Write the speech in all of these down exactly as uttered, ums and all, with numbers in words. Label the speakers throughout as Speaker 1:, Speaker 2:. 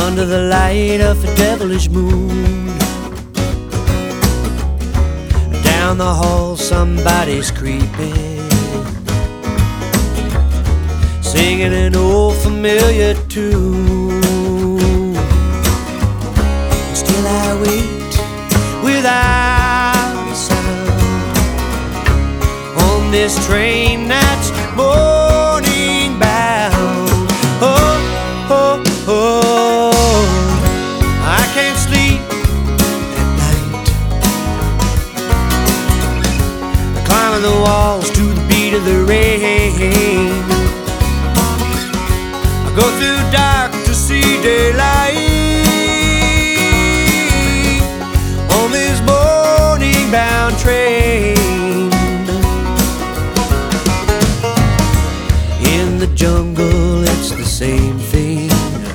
Speaker 1: under the light of a devilish moon. Down the hall somebody's creeping, singing an old familiar tune. And still I wait without a sound on this train that's morning bound. Oh, oh, oh, I can't sleep at night, climbing the walls to the beat of the rain. I go through dark to see daylight on this morning bound train. In the jungle it's the same thing,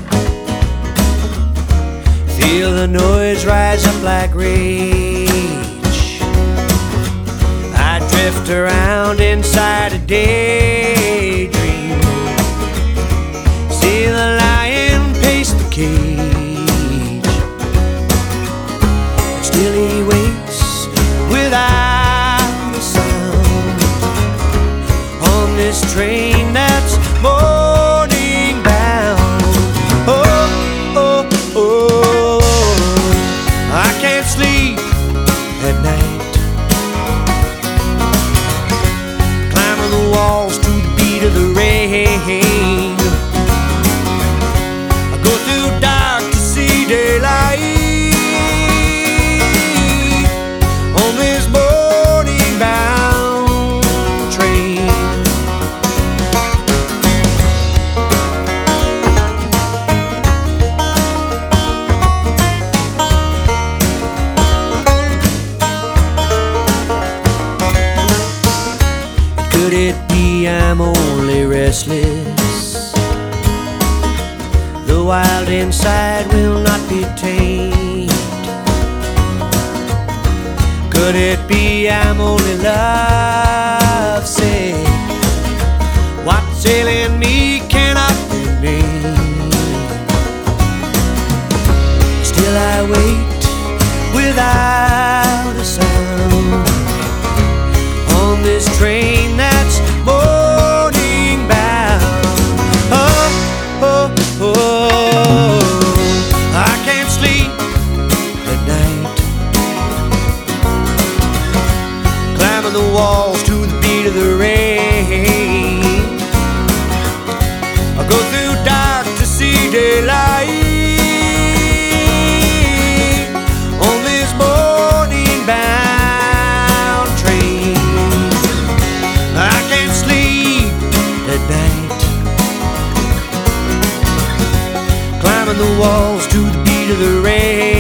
Speaker 1: feel the noise rise up like rage. I drift around inside a daydream, see the lion pace the cage, and still he waits without a sound on this train that's morning bound. Oh, oh, oh, I can't sleep at night, climbing the walls to the beat of the rain. I go through dark to see daylight on this morning bound train. Could it be I'm only restless? The wild inside will not be tamed. Could it be I'm only lovesick? What's ailing me cannot be named. Still I wait without a sound on this train that's morning bound. Oh, oh, oh, I can't sleep at night, climbing the walls to the beat of the rain. I go through dark to see daylight on this morning bound train. I can't sleep at night, climbing the walls to the beat of the rain.